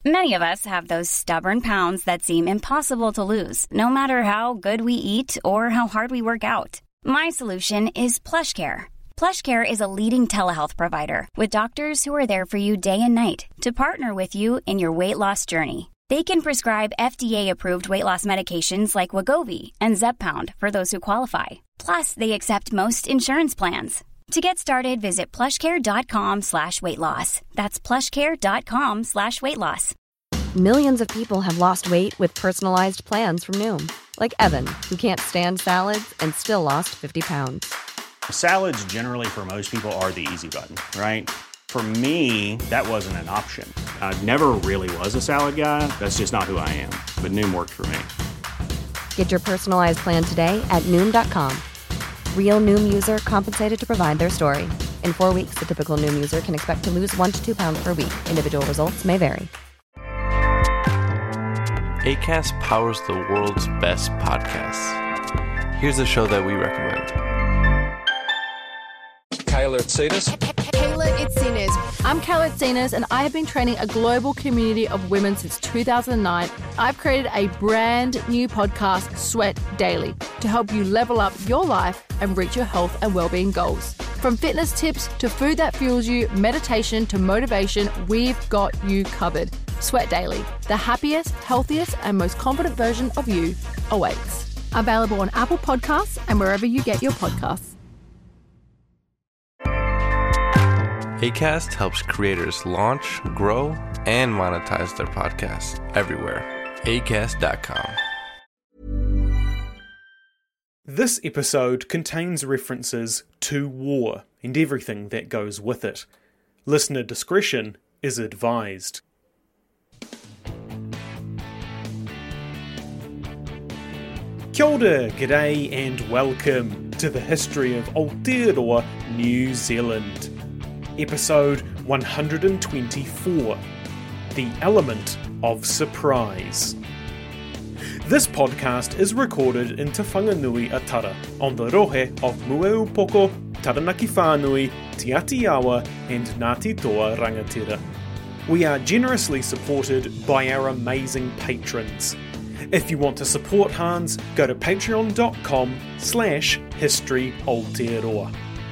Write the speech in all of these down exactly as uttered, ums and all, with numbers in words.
Many of us have those stubborn pounds that seem impossible to lose, no matter how good we eat or how hard we work out. My solution is PlushCare. PlushCare is a leading telehealth provider with doctors who are there for you day and night to partner with you in your weight loss journey. They can prescribe F D A-approved weight loss medications like Wegovy and Zepbound for those who qualify. Plus, they accept most insurance plans. To get started, visit plushcare.com slash weight loss. That's plushcare.com slash weight loss. Millions of people have lost weight with personalized plans from Noom. Like Evan, who can't stand salads and still lost fifty pounds. Salads generally for most people are the easy button, right? For me, that wasn't an option. I never really was a salad guy. That's just not who I am. But Noom worked for me. Get your personalized plan today at Noom dot com. Real Noom user compensated to provide their story. In four weeks, the typical Noom user can expect to lose one to two pounds per week. Individual results may vary. Acast powers the world's best podcasts. Here's a show that we recommend. Kayla Itsinas. Kayla Itsinas. I'm Kayla Itsinas, and I have been training a global community of women since two thousand nine. I've created a brand new podcast, Sweat Daily, to help you level up your life and reach your health and well-being goals. From fitness tips to food that fuels you, meditation to motivation, we've got you covered. Sweat Daily, the happiest, healthiest, and most confident version of you awaits. Available on Apple Podcasts and wherever you get your podcasts. Acast helps creators launch, grow, and monetize their podcasts everywhere. acast dot com. This episode contains references to war and everything that goes with it. Listener discretion is advised. Kia ora, g'day, and welcome to the history of Aotearoa, New Zealand. Episode one hundred twenty-four, The Element of Surprise. This podcast is recorded in Te Whanganui-a-Tara on the rohe of Mueupoko, Taranaki Whānui, Te Atiawa, and Ngāti Toa Rangatira. We are generously supported by our amazing patrons. If you want to support Hans, go to patreon.com slash history Aotearoa.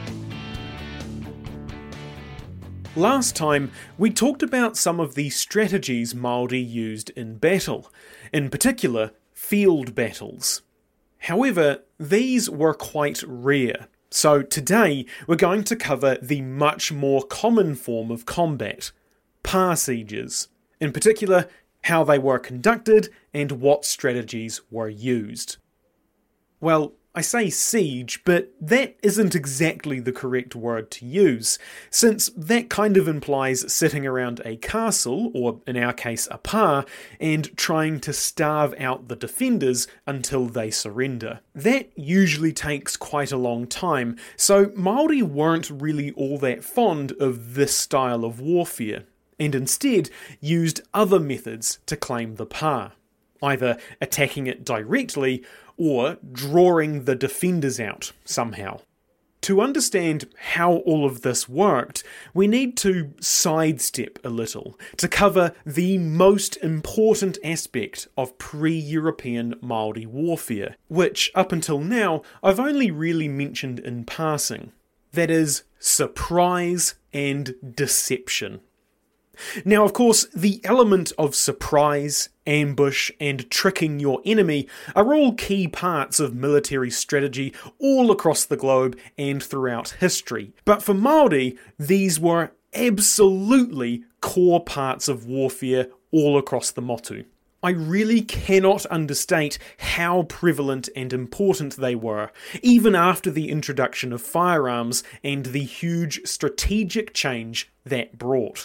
Last time, we talked about some of the strategies Māori used in battle, in particular, field battles. However, these were quite rare, so today we're going to cover the much more common form of combat, pā sieges. In particular, how they were conducted and what strategies were used. Well, I say siege, but that isn't exactly the correct word to use, since that kind of implies sitting around a castle, or in our case a pā, and trying to starve out the defenders until they surrender. That usually takes quite a long time, so Māori weren't really all that fond of this style of warfare, and instead used other methods to claim the pā, either attacking it directly or drawing the defenders out somehow. To understand how all of this worked, we need to sidestep a little to cover the most important aspect of pre-European Māori warfare, which up until now I've only really mentioned in passing. That is, surprise and deception. Now, of course, the element of surprise, ambush, and tricking your enemy are all key parts of military strategy all across the globe and throughout history. But for Māori, these were absolutely core parts of warfare all across the motu. I really cannot understate how prevalent and important they were, even after the introduction of firearms and the huge strategic change that brought.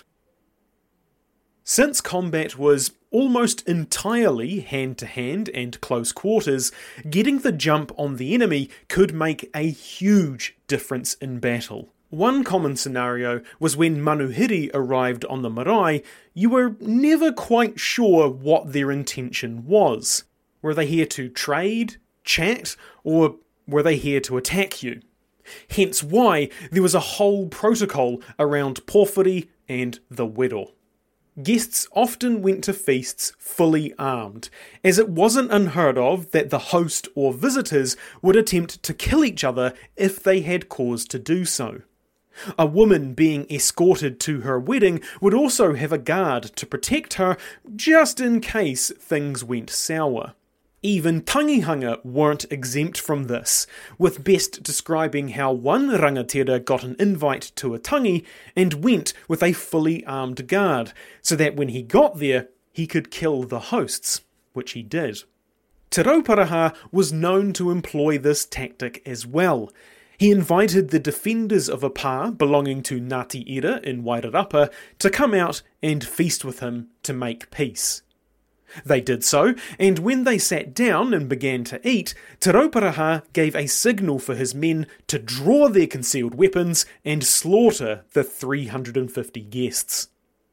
Since combat was almost entirely hand-to-hand and close quarters, getting the jump on the enemy could make a huge difference in battle. One common scenario was when Manuhiri arrived on the marae, you were never quite sure what their intention was. Were they here to trade, chat, or were they here to attack you? Hence why there was a whole protocol around pōwhiri and the wero. guests often went to feasts fully armed, as it wasn't unheard of that the host or visitors would attempt to kill each other if they had cause to do so. A woman being escorted to her wedding would also have a guard to protect her, just in case things went sour. Even tangihanga weren't exempt from this, with Best describing how one rangatira got an invite to a tangi and went with a fully armed guard, so that when he got there, he could kill the hosts, which he did. Te Rauparaha was known to employ this tactic as well. He invited the defenders of a pā belonging to Ngāti Ira in Wairarapa to come out and feast with him to make peace. They did so, and when they sat down and began to eat, Te Rauparaha gave a signal for his men to draw their concealed weapons and slaughter the three hundred fifty guests.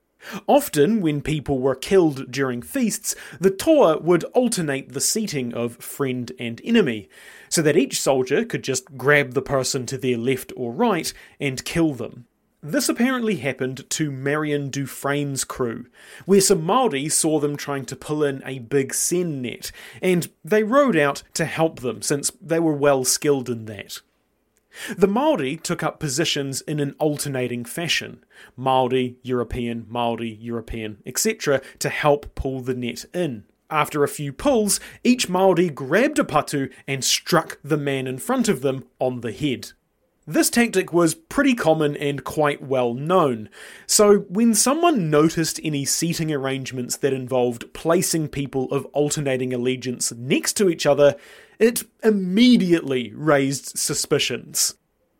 Often, when people were killed during feasts, the toa would alternate the seating of friend and enemy, so that each soldier could just grab the person to their left or right and kill them. This apparently happened to Marion Dufresne's crew, where some Māori saw them trying to pull in a big seine net, and they rowed out to help them since they were well skilled in that. The Māori took up positions in an alternating fashion, Māori, European, Māori, European, et cetera, to help pull the net in. After a few pulls, each Māori grabbed a patu and struck the man in front of them on the head. This tactic was pretty common and quite well known, so when someone noticed any seating arrangements that involved placing people of alternating allegiance next to each other, it immediately raised suspicions.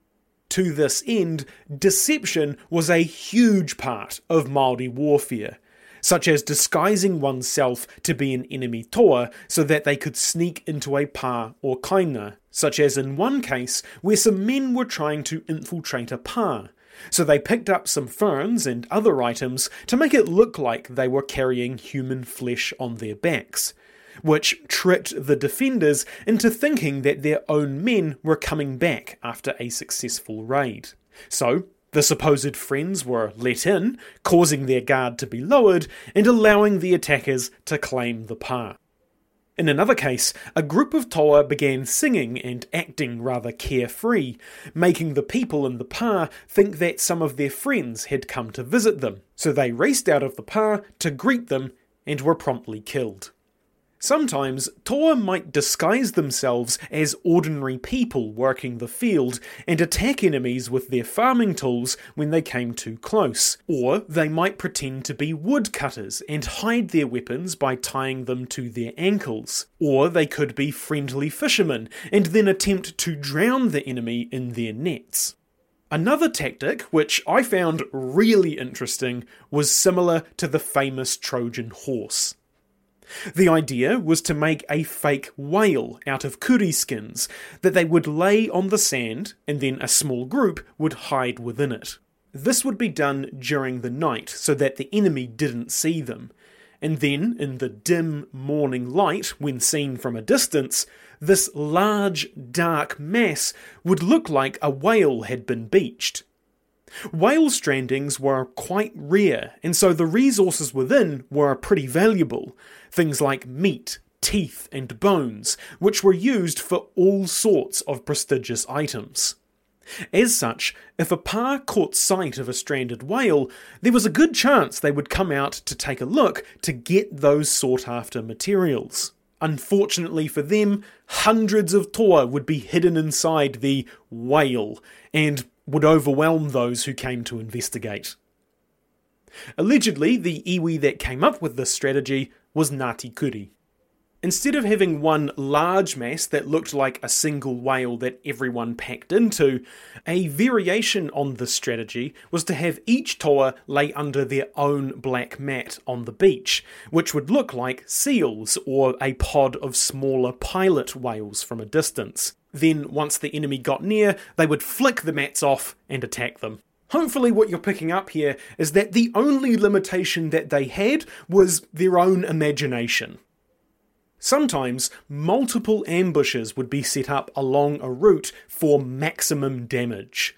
To this end, deception was a huge part of Māori warfare, such as disguising oneself to be an enemy toa so that they could sneak into a pā or kainga, such as in one case where some men were trying to infiltrate a pā. So they picked up some ferns and other items to make it look like they were carrying human flesh on their backs, which tricked the defenders into thinking that their own men were coming back after a successful raid. So the supposed friends were let in, causing their guard to be lowered and allowing the attackers to claim the pā. In another case, a group of toa began singing and acting rather carefree, making the people in the pā think that some of their friends had come to visit them, so they raced out of the pā to greet them and were promptly killed. Sometimes, toa might disguise themselves as ordinary people working the field and attack enemies with their farming tools when they came too close, or they might pretend to be woodcutters and hide their weapons by tying them to their ankles, or they could be friendly fishermen and then attempt to drown the enemy in their nets. Another tactic, which I found really interesting, was similar to the famous Trojan horse. The idea was to make a fake whale out of kuri skins that they would lay on the sand and then a small group would hide within it. This would be done during the night so that the enemy didn't see them, and then in the dim morning light, when seen from a distance, this large dark mass would look like a whale had been beached. Whale strandings were quite rare, and so the resources within were pretty valuable. Things like meat, teeth, and bones, which were used for all sorts of prestigious items. As such, if a pā caught sight of a stranded whale, there was a good chance they would come out to take a look to get those sought-after materials. Unfortunately for them, hundreds of toa would be hidden inside the whale, and would overwhelm those who came to investigate. Allegedly, the iwi that came up with this strategy was Ngāti Kuri. Instead of having one large mass that looked like a single whale that everyone packed into, a variation on this strategy was to have each toa lay under their own black mat on the beach, which would look like seals or a pod of smaller pilot whales from a distance. Then, once the enemy got near, they would flick the mats off and attack them. Hopefully what you're picking up here is that the only limitation that they had was their own imagination. Sometimes, multiple ambushes would be set up along a route for maximum damage.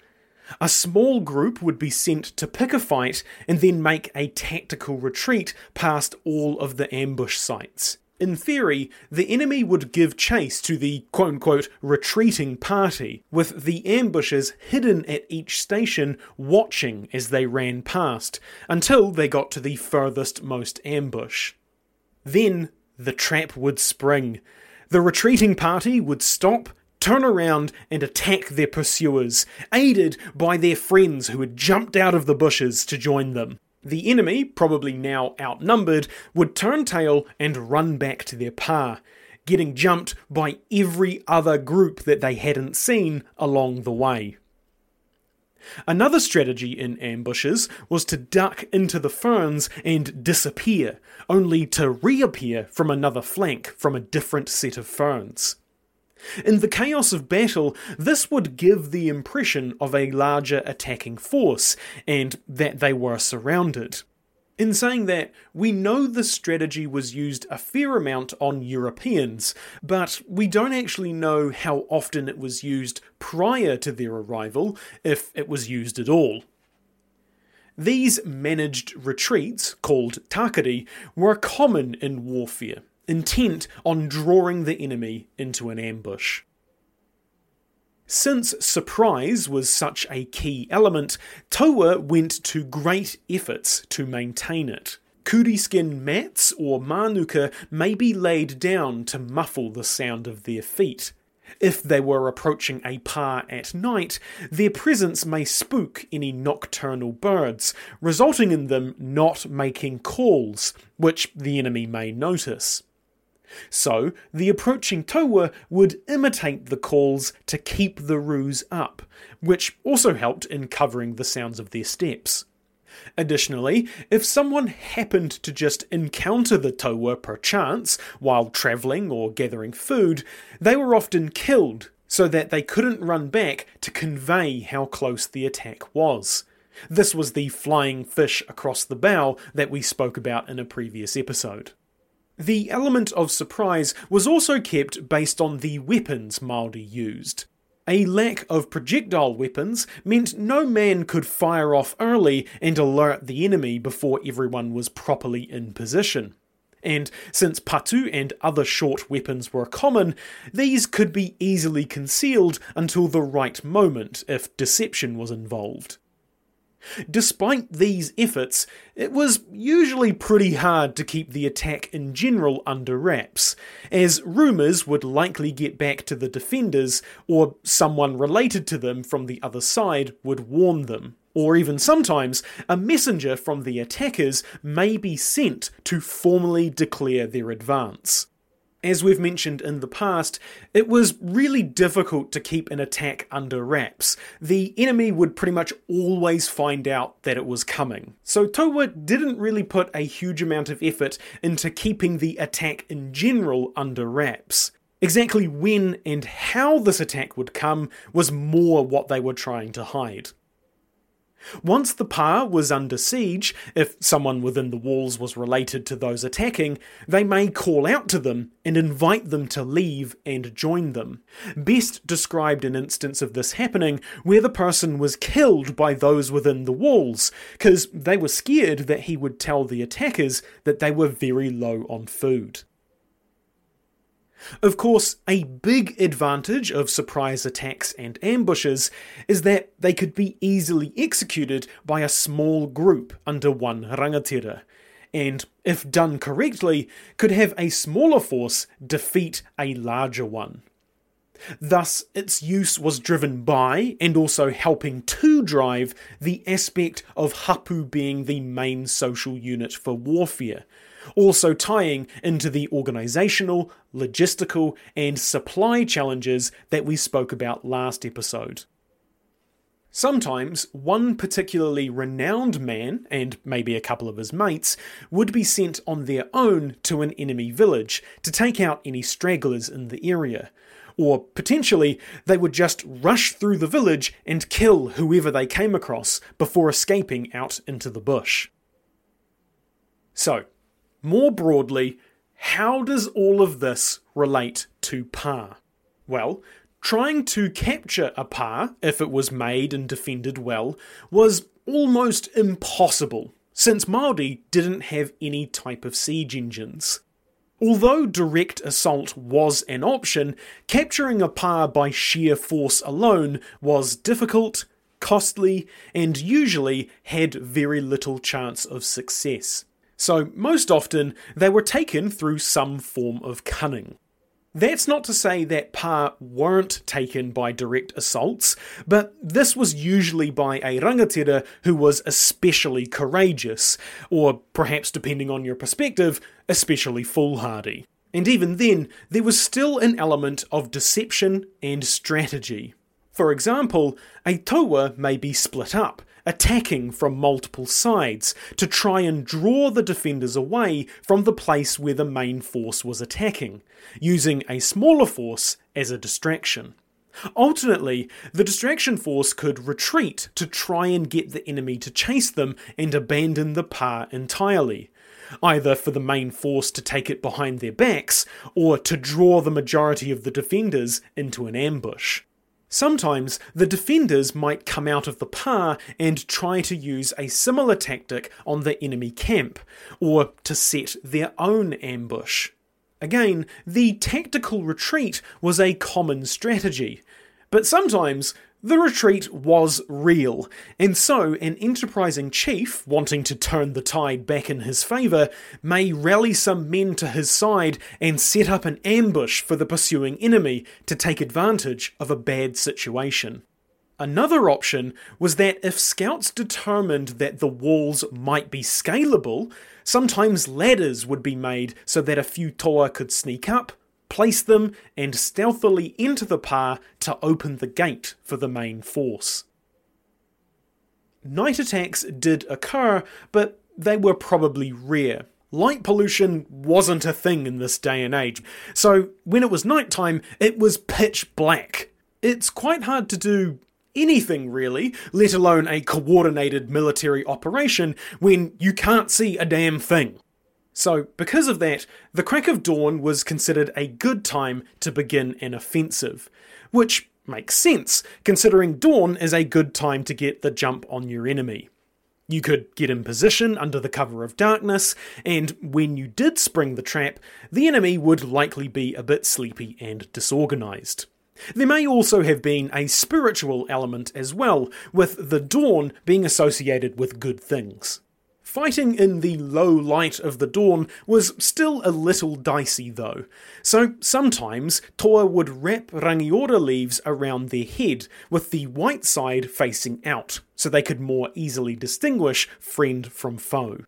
A small group would be sent to pick a fight and then make a tactical retreat past all of the ambush sites. In theory, the enemy would give chase to the quote-unquote retreating party, with the ambushers hidden at each station watching as they ran past, until they got to the furthest most ambush. Then, the trap would spring. The retreating party would stop, turn around and attack their pursuers, aided by their friends who had jumped out of the bushes to join them. The enemy, probably now outnumbered, would turn tail and run back to their pa, getting jumped by every other group that they hadn't seen along the way. Another strategy in ambushes was to duck into the ferns and disappear, only to reappear from another flank from a different set of ferns. In the chaos of battle, this would give the impression of a larger attacking force, and that they were surrounded. In saying that, we know this strategy was used a fair amount on Europeans, but we don't actually know how often it was used prior to their arrival, if it was used at all. These managed retreats, called takari, were common in warfare, intent on drawing the enemy into an ambush. Since surprise was such a key element, Taua went to great efforts to maintain it. Kuri skin mats or manuka may be laid down to muffle the sound of their feet. If they were approaching a pa at night, their presence may spook any nocturnal birds, resulting in them not making calls, which the enemy may notice. So, the approaching Taua would imitate the calls to keep the ruse up, which also helped in covering the sounds of their steps. Additionally, if someone happened to just encounter the Taua perchance while travelling or gathering food, they were often killed so that they couldn't run back to convey how close the attack was. This was the flying fish across the bow that we spoke about in a previous episode. The element of surprise was also kept based on the weapons Māori used. A lack of projectile weapons meant no man could fire off early and alert the enemy before everyone was properly in position. And since patu and other short weapons were common, these could be easily concealed until the right moment if deception was involved. Despite these efforts, it was usually pretty hard to keep the attack in general under wraps, as rumours would likely get back to the defenders, or someone related to them from the other side would warn them, or even sometimes a messenger from the attackers may be sent to formally declare their advance. As we've mentioned in the past, it was really difficult to keep an attack under wraps. The enemy would pretty much always find out that it was coming. So Taua didn't really put a huge amount of effort into keeping the attack in general under wraps. Exactly when and how this attack would come was more what they were trying to hide. Once the pa was under siege, if someone within the walls was related to those attacking, they may call out to them and invite them to leave and join them. Best described an instance of this happening where the person was killed by those within the walls, because they were scared that he would tell the attackers that they were very low on food. Of course, a big advantage of surprise attacks and ambushes is that they could be easily executed by a small group under one rangatira, and, if done correctly, could have a smaller force defeat a larger one. Thus, its use was driven by, and also helping to drive, the aspect of hapu being the main social unit for warfare, also tying into the organisational, logistical and supply challenges that we spoke about last episode. Sometimes one particularly renowned man, and maybe a couple of his mates, would be sent on their own to an enemy village to take out any stragglers in the area, or potentially they would just rush through the village and kill whoever they came across before escaping out into the bush. So, more broadly, how does all of this relate to pa? Well, Trying to capture a pā, if it was made and defended well, was almost impossible, since Māori didn't have any type of siege engines. Although direct assault was an option, capturing a pā by sheer force alone was difficult, costly, and usually had very little chance of success. So most often, they were taken through some form of cunning. That's not to say that pā weren't taken by direct assaults, but this was usually by a rangatira who was especially courageous, or perhaps depending on your perspective, especially foolhardy. And even then, there was still an element of deception and strategy. For example, a taua may be split up, attacking from multiple sides, to try and draw the defenders away from the place where the main force was attacking, using a smaller force as a distraction. Alternately, the distraction force could retreat to try and get the enemy to chase them and abandon the pā entirely, either for the main force to take it behind their backs, or to draw the majority of the defenders into an ambush. Sometimes the defenders might come out of the pā and try to use a similar tactic on the enemy camp, or to set their own ambush. Again, the tactical retreat was a common strategy, but sometimes the retreat was real, and so an enterprising chief, wanting to turn the tide back in his favour, may rally some men to his side and set up an ambush for the pursuing enemy to take advantage of a bad situation. Another option was that if scouts determined that the walls might be scalable, sometimes ladders would be made so that a few toa could sneak up, place them, and stealthily enter the pā to open the gate for the main force. Night attacks did occur, but they were probably rare. Light pollution wasn't a thing in this day and age, so when it was nighttime, it was pitch black. It's quite hard to do anything really, let alone a coordinated military operation, when you can't see a damn thing. So, because of that, the crack of dawn was considered a good time to begin an offensive, which makes sense, considering dawn is a good time to get the jump on your enemy. You could get in position under the cover of darkness, and when you did spring the trap, the enemy would likely be a bit sleepy and disorganised. There may also have been a spiritual element as well, with the dawn being associated with good things. Fighting in the low light of the dawn was still a little dicey though, so sometimes toa would wrap rangiora leaves around their head with the white side facing out, so they could more easily distinguish friend from foe.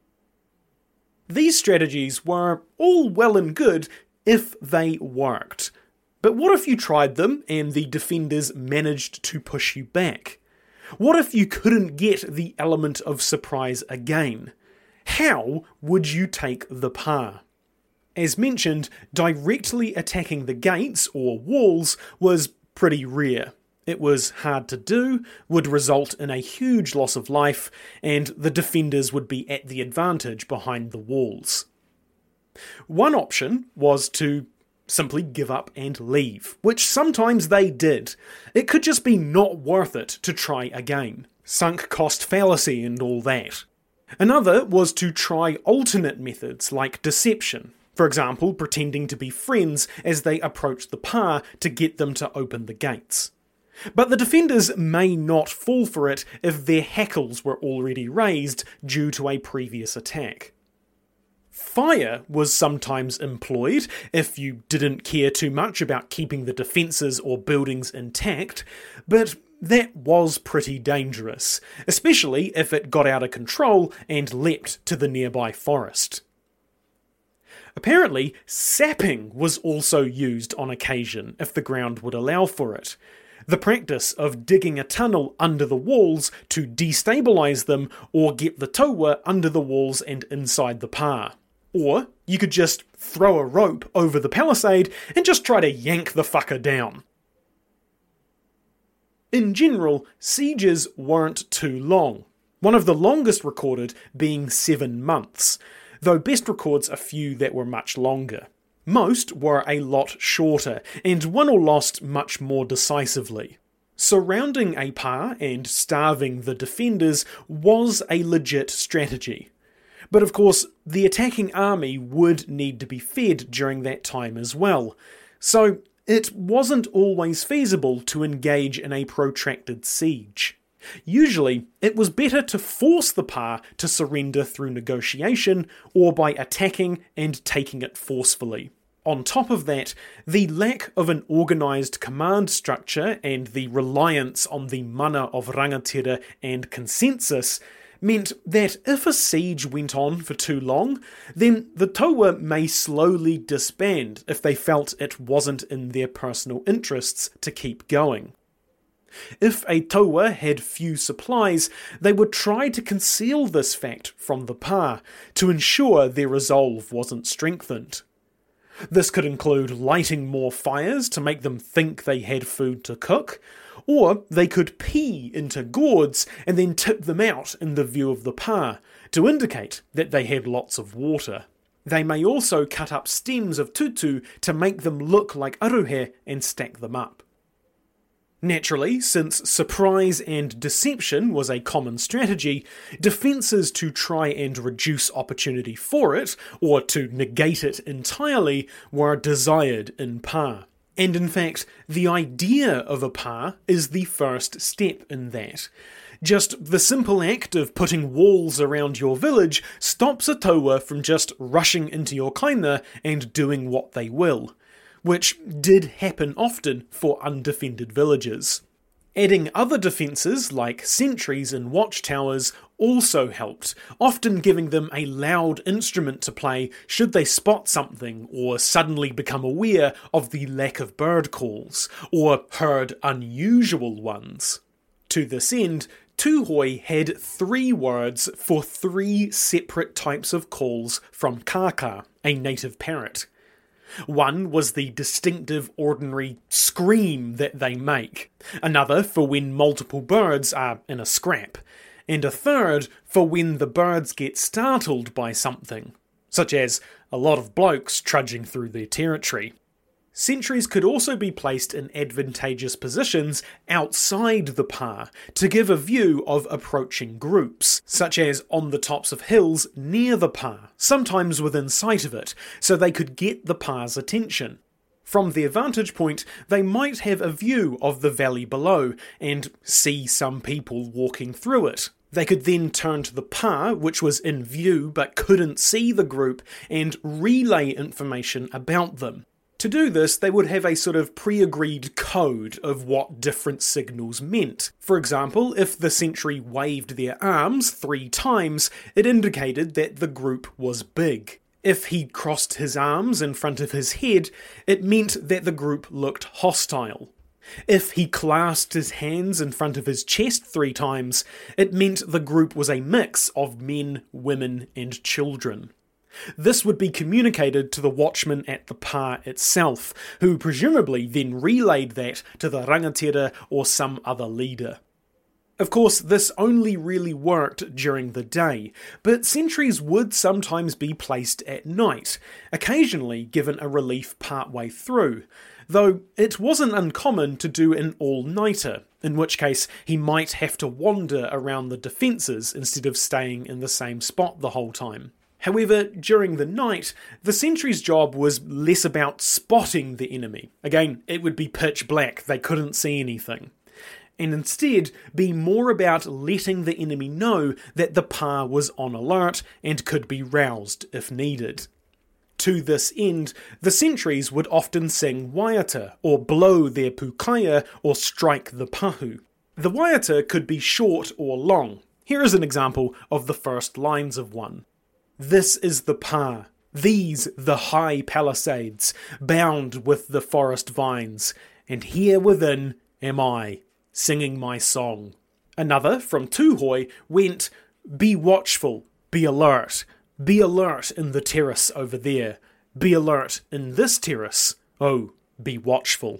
These strategies were all well and good if they worked. But what if you tried them and the defenders managed to push you back? What if you couldn't get the element of surprise again? How would you take the pā? As mentioned, directly attacking the gates or walls was pretty rare. It was hard to do, would result in a huge loss of life, and the defenders would be at the advantage behind the walls. One option was to simply give up and leave, which sometimes they did. It could just be not worth it to try again. Sunk cost fallacy and all that. Another was to try alternate methods like deception. For example, pretending to be friends as they approach the pā to get them to open the gates. But the defenders may not fall for it if their hackles were already raised due to a previous attack. Fire was sometimes employed if you didn't care too much about keeping the defences or buildings intact, but that was pretty dangerous, especially if it got out of control and leapt to the nearby forest. Apparently, sapping was also used on occasion if the ground would allow for it. The practice of digging a tunnel under the walls to destabilise them or get the taua under the walls and inside the pā. Or you could just throw a rope over the palisade and just try to yank the fucker down. In general, sieges weren't too long, one of the longest recorded being seven months, though best records a few that were much longer. Most were a lot shorter, and won or lost much more decisively. Surrounding a pā and starving the defenders was a legit strategy. But of course, the attacking army would need to be fed during that time as well, so it wasn't always feasible to engage in a protracted siege. Usually, it was better to force the pā to surrender through negotiation or by attacking and taking it forcefully. On top of that, the lack of an organised command structure and the reliance on the mana of rangatira and consensus meant that if a siege went on for too long, then the taua may slowly disband if they felt it wasn't in their personal interests to keep going. If a taua had few supplies, they would try to conceal this fact from the pā to ensure their resolve wasn't strengthened. This could include lighting more fires to make them think they had food to cook, or they could pee into gourds and then tip them out in the view of the pā to indicate that they had lots of water. They may also cut up stems of tutu to make them look like aruhe and stack them up. Naturally, since surprise and deception was a common strategy, defences to try and reduce opportunity for it, or to negate it entirely, were desired in pā. And in fact, the idea of a pā is the first step in that. Just the simple act of putting walls around your village stops a taua from just rushing into your kaina and doing what they will, which did happen often for undefended villages. Adding other defences like sentries and watchtowers also helped, often giving them a loud instrument to play should they spot something or suddenly become aware of the lack of bird calls, or heard unusual ones. To this end, Tūhoe had three words for three separate types of calls from kaka, a native parrot. One was the distinctive ordinary scream that they make, another for when multiple birds are in a scrap, and a third for when the birds get startled by something, such as a lot of blokes trudging through their territory. Sentries could also be placed in advantageous positions outside the pā to give a view of approaching groups, such as on the tops of hills near the pā, sometimes within sight of it, so they could get the pā's attention. From their vantage point, they might have a view of the valley below and see some people walking through it. They could then turn to the pā, which was in view but couldn't see the group, and relay information about them. To do this, they would have a sort of pre-agreed code of what different signals meant. For example, if the sentry waved their arms three times, it indicated that the group was big. If he crossed his arms in front of his head, it meant that the group looked hostile. If he clasped his hands in front of his chest three times, it meant the group was a mix of men, women, and children. This would be communicated to the watchman at the pā itself, who presumably then relayed that to the rangatira or some other leader. Of course, this only really worked during the day, but sentries would sometimes be placed at night, occasionally given a relief partway through, though it wasn't uncommon to do an all-nighter, in which case he might have to wander around the defences instead of staying in the same spot the whole time. However, during the night, the sentry's job was less about spotting the enemy. Again, it would be pitch black, they couldn't see anything. And instead, be more about letting the enemy know that the pā was on alert and could be roused if needed. To this end, the sentries would often sing waiata, or blow their pukaia, or strike the pahu. The waiata could be short or long. Here is an example of the first lines of one. This is the pā, these the high palisades, bound with the forest vines, and here within am I, singing my song. Another, from Tūhoe, went, be watchful, be alert, be alert in the terrace over there, be alert in this terrace, oh, be watchful.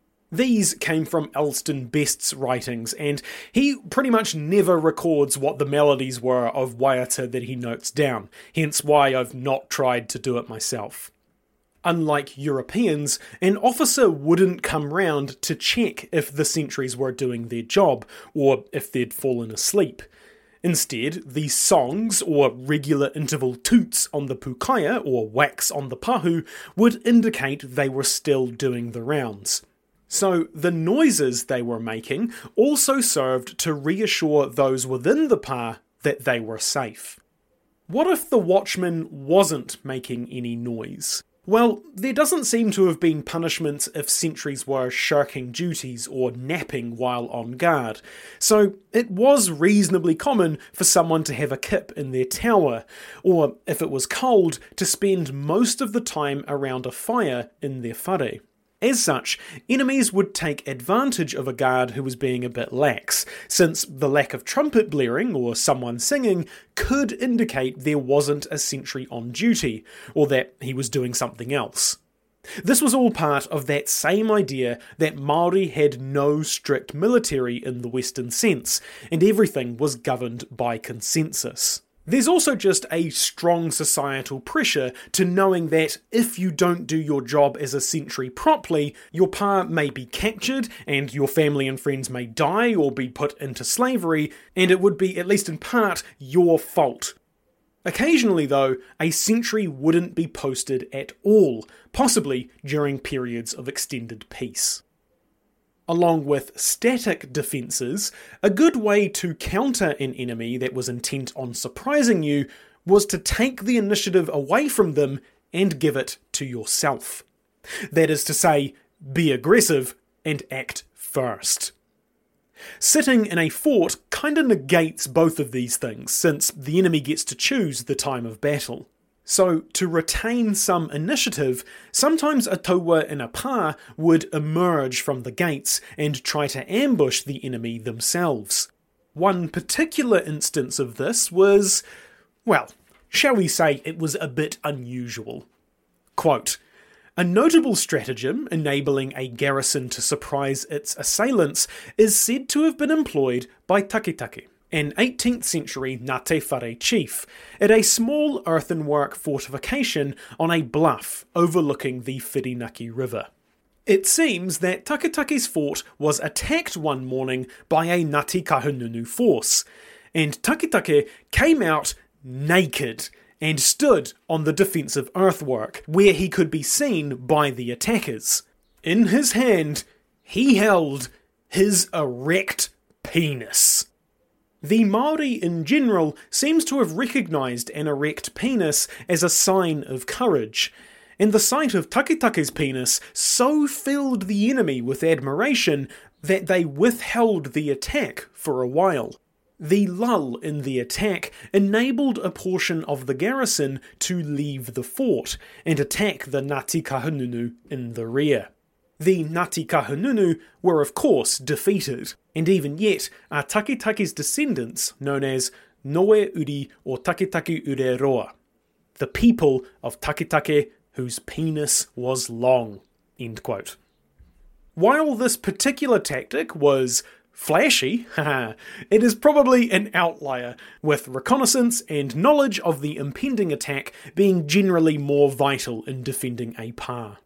These came from Elston Best's writings, and he pretty much never records what the melodies were of waiata that he notes down, hence why I've not tried to do it myself. Unlike Europeans, an officer wouldn't come round to check if the sentries were doing their job, or if they'd fallen asleep. Instead, the songs, or regular interval toots on the pukaia, or whacks on the pahu, would indicate they were still doing the rounds. So the noises they were making also served to reassure those within the pa that they were safe. What if the watchman wasn't making any noise? Well, there doesn't seem to have been punishments if sentries were shirking duties or napping while on guard, so it was reasonably common for someone to have a kip in their tower, or if it was cold, to spend most of the time around a fire in their whare. As such, enemies would take advantage of a guard who was being a bit lax, since the lack of trumpet blaring or someone singing could indicate there wasn't a sentry on duty, or that he was doing something else. This was all part of that same idea that Māori had no strict military in the Western sense, and everything was governed by consensus. There's also just a strong societal pressure to knowing that if you don't do your job as a sentry properly, your pa may be captured, and your family and friends may die or be put into slavery, and it would be, at least in part, your fault. Occasionally, though, a sentry wouldn't be posted at all, possibly during periods of extended peace. Along with static defences, a good way to counter an enemy that was intent on surprising you was to take the initiative away from them and give it to yourself. That is to say, be aggressive and act first. Sitting in a fort kinda negates both of these things, since the enemy gets to choose the time of battle. So, to retain some initiative, sometimes a taua in a pa would emerge from the gates and try to ambush the enemy themselves. One particular instance of this was, well, shall we say it was a bit unusual. Quote, "A notable stratagem enabling a garrison to surprise its assailants is said to have been employed by Taketake, an eighteenth century Ngāti Whare chief, at a small earthenwork fortification on a bluff overlooking the Whirinaki River. It seems that Taketake's fort was attacked one morning by a Ngāti Kahungunu force, and Taketake came out naked and stood on the defensive earthwork, where he could be seen by the attackers. In his hand, he held his erect penis." The Māori in general seems to have recognised an erect penis as a sign of courage, and the sight of Taketake's penis so filled the enemy with admiration that they withheld the attack for a while. The lull in the attack enabled a portion of the garrison to leave the fort and attack the Ngāti Kahungunu in the rear. The Ngāti Kahungunu were of course defeated, and even yet are Taketake's descendants known as Noe Uri or Taketake Ureroa, the people of Taketake whose penis was long. End quote. While this particular tactic was flashy, it is probably an outlier, with reconnaissance and knowledge of the impending attack being generally more vital in defending a pa.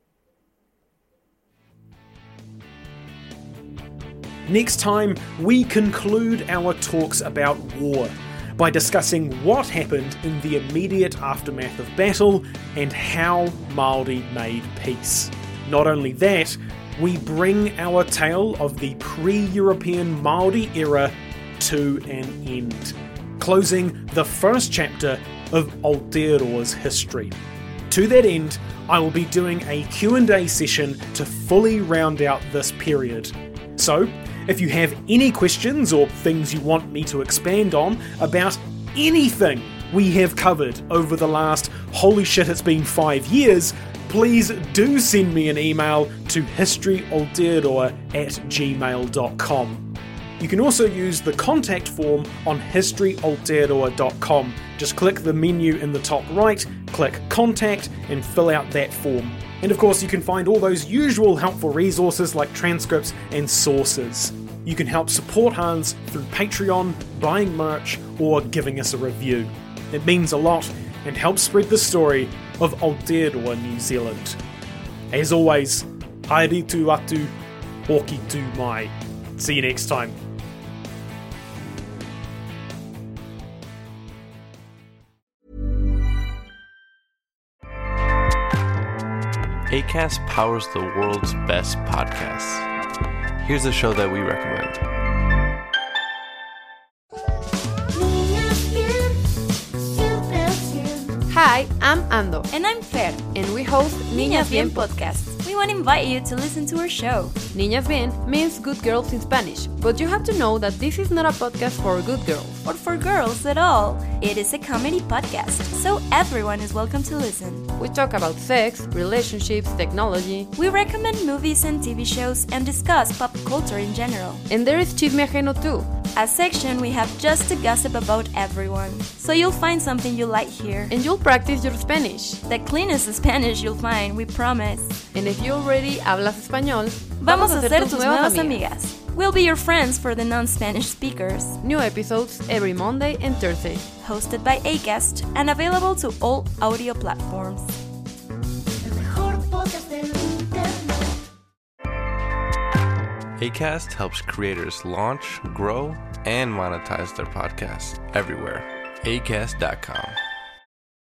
Next time, we conclude our talks about war by discussing what happened in the immediate aftermath of battle and how Māori made peace. Not only that, we bring our tale of the pre-European Māori era to an end, closing the first chapter of Aotearoa's history. To that end, I will be doing a Q and A session to fully round out this period. So, if you have any questions or things you want me to expand on about anything we have covered over the last, holy shit, it's been five years, please do send me an email to historyaotearoa at gmail dot com. You can also use the contact form on historyaotearoa dot com. Just click the menu in the top right, click contact, and fill out that form. And of course, you can find all those usual helpful resources like transcripts and sources. You can help support Hans through Patreon, buying merch, or giving us a review. It means a lot and helps spread the story of Aotearoa, New Zealand. As always, haere tu atu, hoki tu mai. See you next time. Acast powers the world's best podcasts. Here's a show that we recommend. Hi, I'm Ando. And I'm Fer. And we host Niñas Bien Podcast. We want to invite you to listen to our show. Niñas Bien means good girls in Spanish, but you have to know that this is not a podcast for good girls. Or for girls at all. It is a comedy podcast, so everyone is welcome to listen. We talk about sex, relationships, technology. We recommend movies and T V shows and discuss pop culture in general. And there is Chisme Ajeno too. A section we have just to gossip about everyone. So you'll find something you like here. And you'll practice your Spanish. The cleanest Spanish you'll find, we promise. And if you already hablas español, vamos a ser tus nuevas amigas. We'll be your friends for the non-Spanish speakers. New episodes every Monday and Thursday. Hosted by Acast and available to all audio platforms. Acast helps creators launch, grow, and monetize their podcasts everywhere. acast dot com.